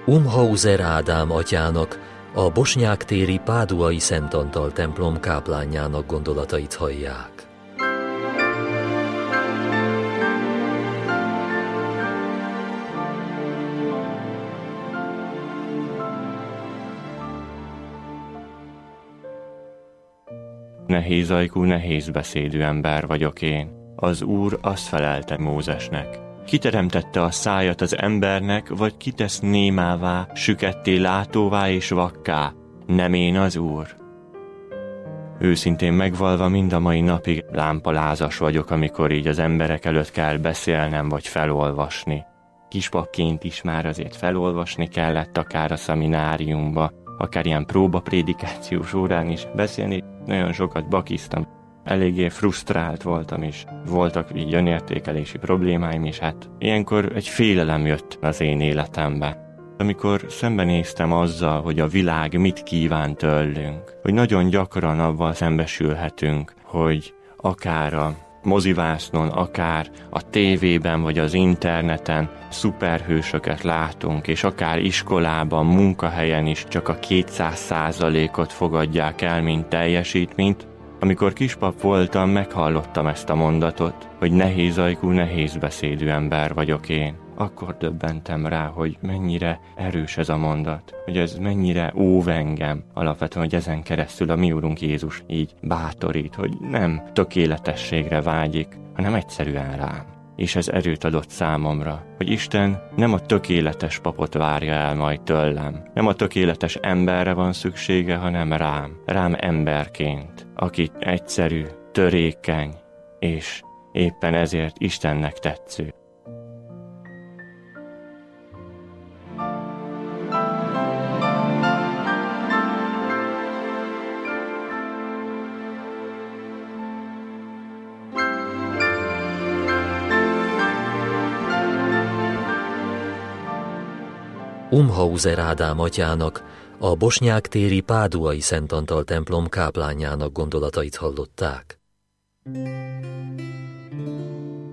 Umhauser Ádám atyának, a Bosnyák téri Páduai Szent Antal templom káplánjának gondolatait hallják. Nehézajkú, nehézbeszédű ember vagyok én. Az Úr azt felelte Mózesnek: Kiteremtette a szájat az embernek, vagy kitesz némává, süketté, látóvá és vakká? Nem én az Úr? Őszintén megvalva mind a mai napig lámpalázas vagyok, amikor így az emberek előtt kell beszélnem vagy felolvasni. Kispapként is már azért felolvasni kellett, akár a szemináriumba, akár ilyen próbaprédikációs órán is beszélni. Nagyon sokat bakiztam. Eléggé frusztrált voltam is. Voltak így önértékelési problémáim is, hát ilyenkor egy félelem jött az én életembe. Amikor szembenéztem azzal, hogy a világ mit kíván tőlünk, hogy nagyon gyakran avval szembesülhetünk, hogy akár a mozivásznon, akár a tévében vagy az interneten szuperhősöket látunk, és akár iskolában, munkahelyen is csak a 200%-ot fogadják el, mint teljesítményt. Amikor kispap voltam, meghallottam ezt a mondatot, hogy nehézajkú, nehézbeszédű ember vagyok én. Akkor döbbentem rá, hogy mennyire erős ez a mondat, hogy ez mennyire óv engem alapvetően, hogy ezen keresztül a mi Úrunk Jézus így bátorít, hogy nem tökéletességre vágyik, hanem egyszerűen rám. És ez erőt adott számomra, hogy Isten nem a tökéletes papot várja el majd tőlem, nem a tökéletes emberre van szüksége, hanem rám emberként, aki egyszerű, törékeny, és éppen ezért Istennek tetsző. Umhauser Ádám atyának, a Bosnyák téri Páduai Szent Antal templom káplánjának gondolatait hallották.